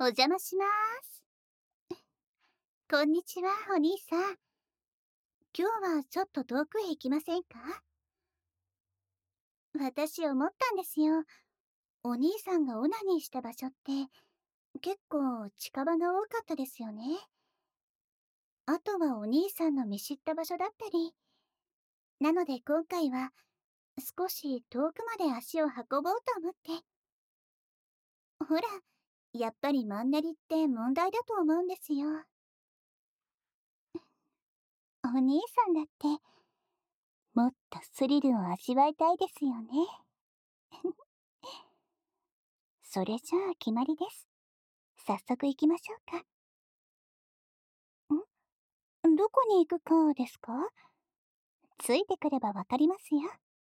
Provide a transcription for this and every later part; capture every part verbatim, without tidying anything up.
お邪魔します。こんにちは、お兄さん。今日はちょっと遠くへ行きませんか？私思ったんですよ。お兄さんがオナニーした場所って、結構近場が多かったですよね。あとはお兄さんの見知った場所だったり。なので今回は、少し遠くまで足を運ぼうと思って。ほら、やっぱりマンネリって問題だと思うんですよ。お兄さんだって、もっとスリルを味わいたいですよね。それじゃあ決まりです。早速行きましょうか。ん？どこに行くかですか？ついてくればわかりますよ。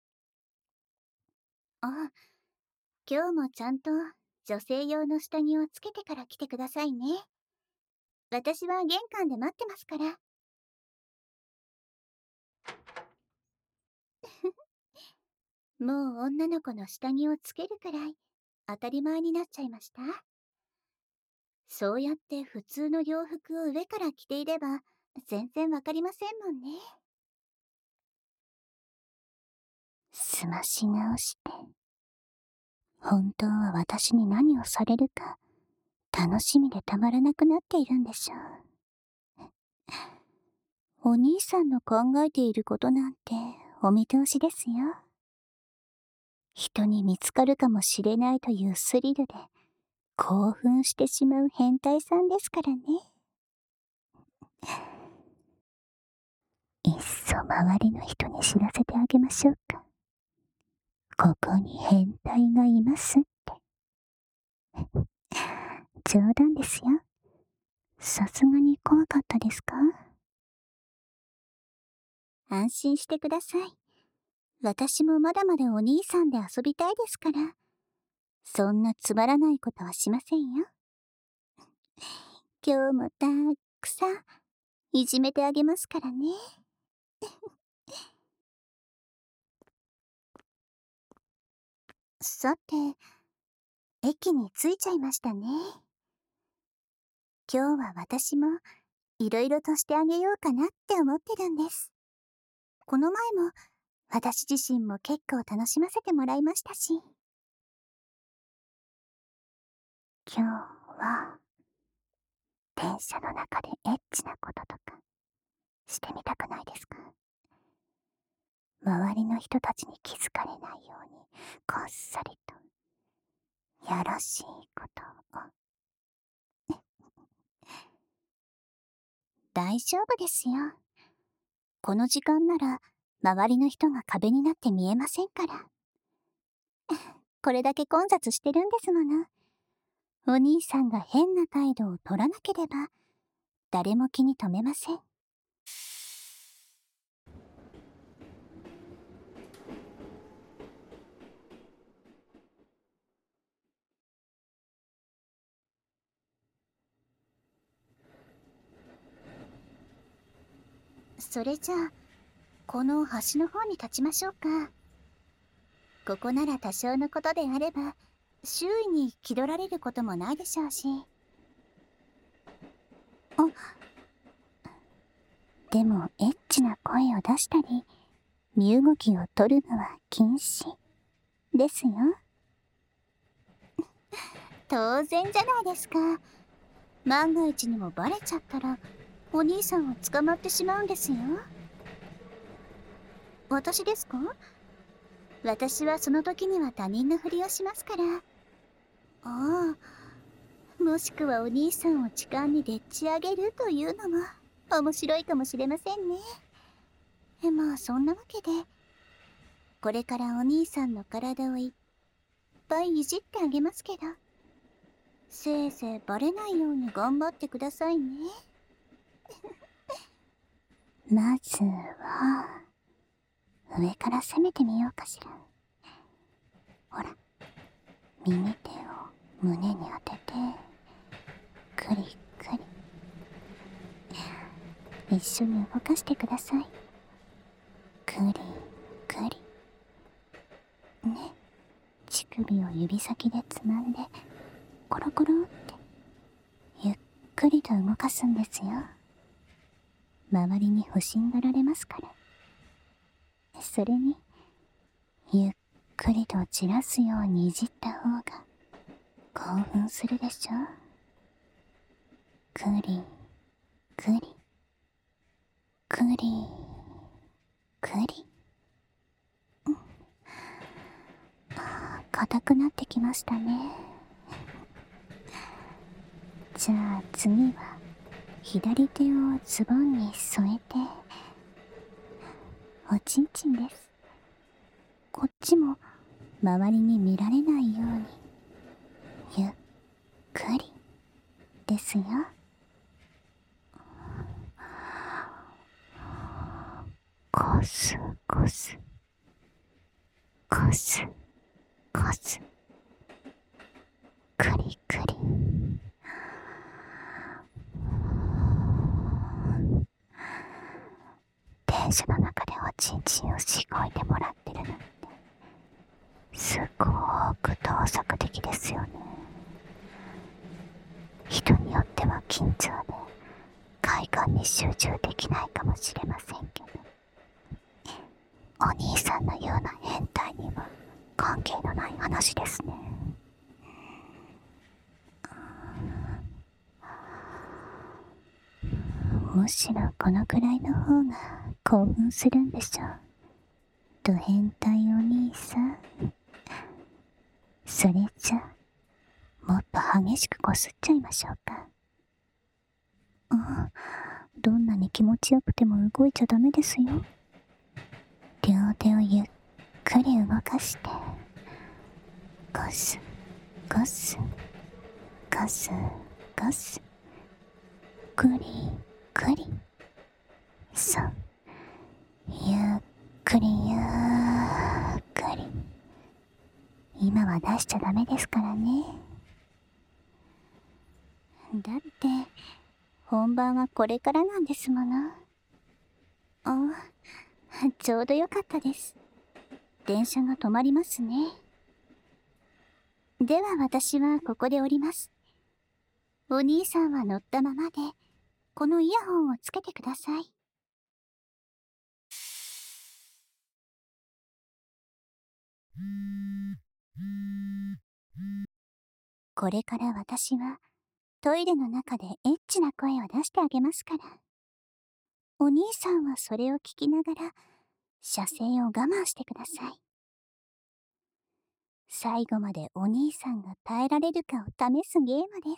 あ、今日もちゃんと女性用の下着をつけてから来てくださいね。私は玄関で待ってますから。もう女の子の下着をつけるくらい当たり前になっちゃいました？そうやって普通の洋服を上から着ていれば全然わかりませんもんね。すまし直して。本当は私に何をされるか楽しみでたまらなくなっているんでしょう。お兄さんの考えていることなんてお見通しですよ。人に見つかるかもしれないというスリルで興奮してしまう変態さんですからね。いっそ周りの人に知らせてあげましょうか。ここに変態がいますって。冗談ですよ。さすがに怖かったですか？安心してください。私もまだまだお兄さんで遊びたいですから。そんなつまらないことはしませんよ。今日もたくさんいじめてあげますからね。さて、駅に着いちゃいましたね。今日は私もいろいろとしてあげようかなって思ってるんです。この前も私自身も結構楽しませてもらいましたし。今日は電車の中でエッチなこととかしてみたくないですか？周りの人たちに気づかれないようにこっそりとよろしいことを。大丈夫ですよ。この時間なら周りの人が壁になって見えませんから。これだけ混雑してるんですもの。お兄さんが変な態度を取らなければ誰も気に留めません。それじゃあこの橋の方に立ちましょうか。ここなら多少のことであれば周囲に気取られることもないでしょうし。あ、でもエッチな声を出したり身動きを取るのは禁止ですよ。当然じゃないですか。万が一にもバレちゃったらお兄さんは捕まってしまうんですよ。私ですか？私はその時には他人のふりをしますから。ああ、もしくはお兄さんを痴漢にでっち上げるというのも面白いかもしれませんね。まあそんなわけでこれからお兄さんの体をいっぱいいじってあげますけど、せいぜいバレないように頑張ってくださいね。まずは上から攻めてみようかしら。ほら、右手を胸に当ててクリクリ一緒に動かしてください。クリクリね、乳首を指先でつまんでコロコロってくりと動かすんですよ。周りに欲しがられますから。それにゆっくりと散らすようにいじった方が興奮するでしょ。くりくりくりくり、うん、硬くなってきましたね。じゃあ次は左手をズボンに添えておちんちんです。こっちも周りに見られないようにゆっくりですよ。こすこすこすこすくりくり、電車の中でおちんちんをしごいてもらってるなんてすごーく盗作的ですよね。人によっては緊張で快感に集中できないかもしれませんけど、お兄さんのような変態には関係のない話ですね。むしろこのくらいの方が興奮するんでしょう。ド変態お兄さん。それじゃもっと激しくこすっちゃいましょうか。うん、どんなに気持ちよくても動いちゃダメですよ。両手をゆっくり動かしてゴスゴスゴスゴス、くりくり、そうゆっくりゆっくり。今は出しちゃダメですからね。だって本番はこれからなんですもの。あ、ちょうどよかったです。電車が止まりますね。では私はここで降ります。お兄さんは乗ったままでこのイヤホンをつけてください。これから私はトイレの中でエッチな声を出してあげますから、お兄さんはそれを聞きながら射精を我慢してください。最後までお兄さんが耐えられるかを試すゲームです。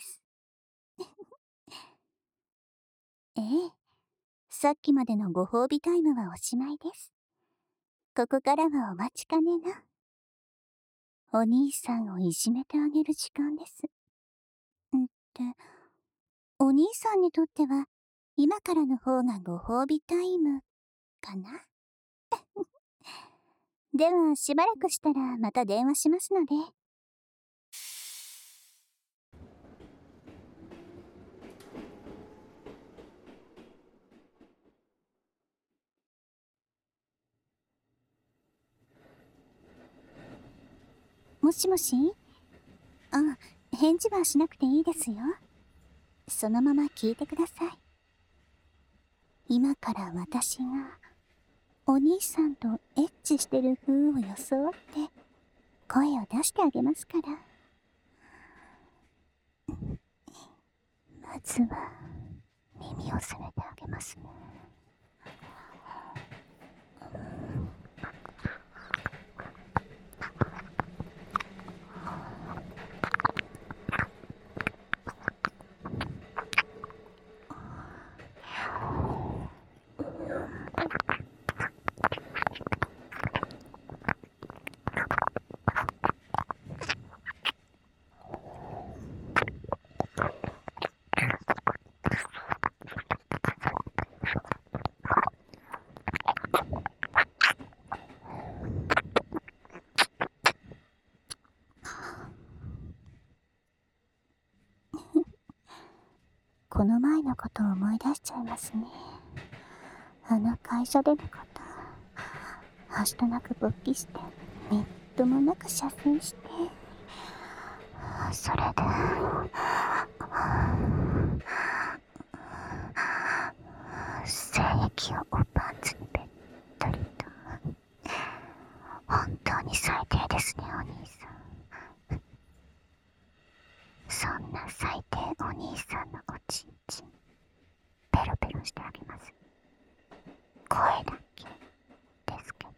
ええ、さっきまでのご褒美タイムはおしまいです。ここからはお待ちかねのお兄さんをいじめてあげる時間です。んって、お兄さんにとっては今からの方がご褒美タイムかな。ではしばらくしたらまた電話しますので。もしもし？あ、返事はしなくていいですよ。そのまま聞いてください。今から私がお兄さんとエッチしてる風を装って声を出してあげますから。まずは耳を澄めてあげますね。この前のことを思い出しちゃいますね。あの会社でのこと。はしたなく勃起してみっともなく射精して、それでをおパンツにべったりと。本当に最低ですね、お兄さん。そんな最低お兄さんのおちんちんペロペロしてあげます。声だけですけど。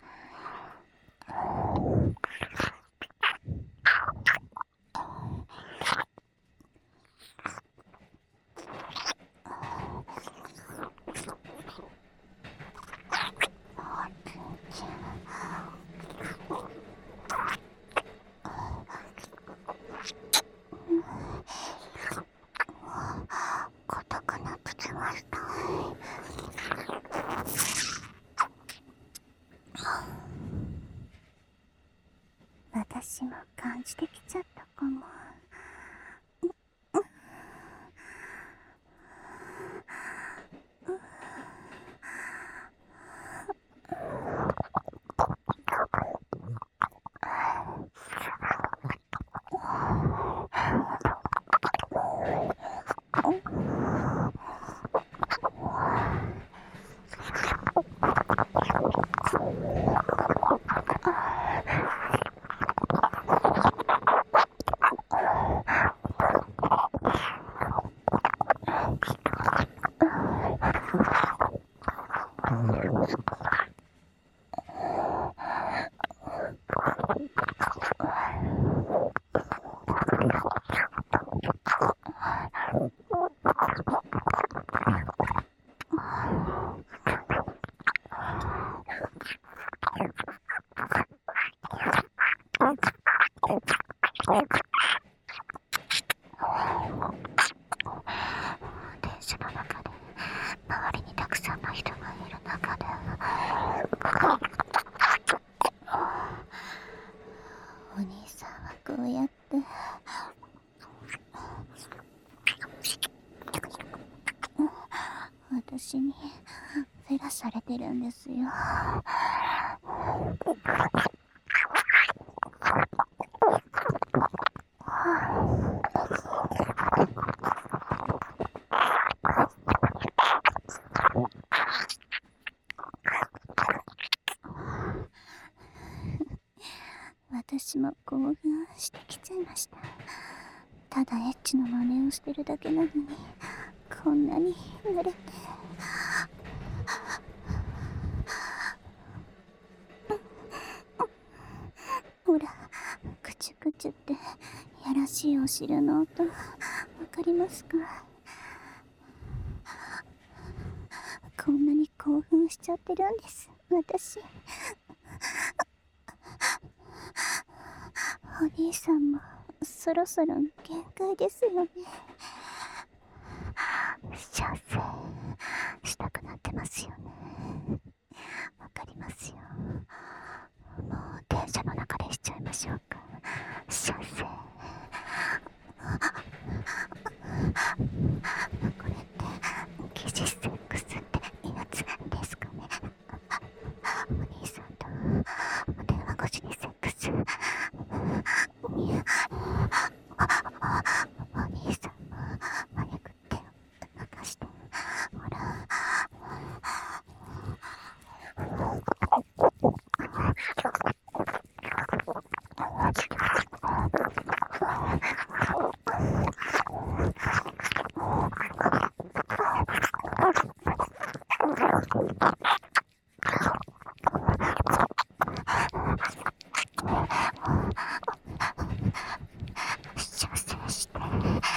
硬くなってきました。私も感じてきちゃったかも。電車の中で周りにたくさんの人がいる中でお兄さんはこうやって私にフェラされてるんですよ。私も興奮してきちゃいました。ただエッチの真似をしてるだけなのにこんなに濡れて。ほら、クチュクチュってやらしいお汁の音わかりますか？こんなに興奮しちゃってるんです私。お兄さんもそろそろ限界ですよね。射精したくなってますよね。わかりますよ。もう電車の中でしちゃいましょうか。射精。これって疑似セックスってやつですかね。お兄さんと電話越しにセックス。お兄さんも早く手を動かして。ほら。射精して。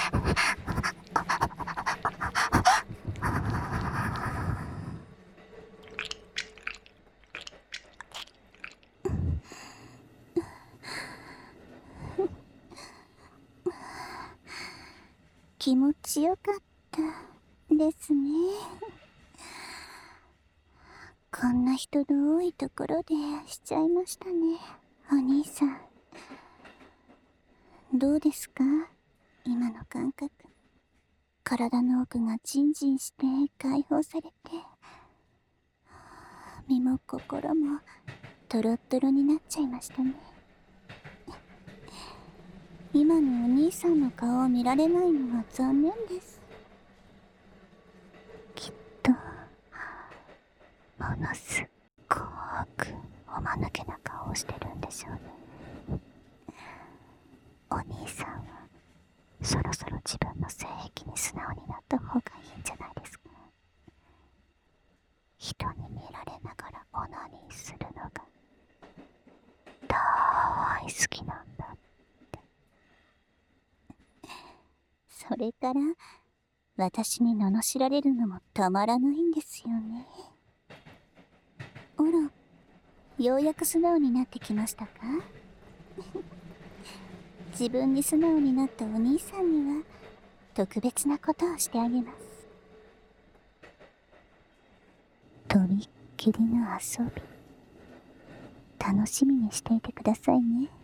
気持ちよかったですね。こんな人の多いところでしちゃいましたね。お兄さんどうですか今の感覚。体の奥がジンジンして解放されて身も心もトロットロになっちゃいましたね。今のお兄さんの顔を見られないのは残念です。きっとがすっごくおまぬけな顔をしてるんでしょうね。お兄さんはそろそろ自分の性癖に素直になった方がいいんじゃないですか。人に見られながらオナニーするのが大好きなんだって。それから私に罵られるのもたまらないんですよね。あら、ようやく素直になってきましたか？自分に素直になったお兄さんには特別なことをしてあげます。とびっきりの遊び、楽しみにしていてくださいね。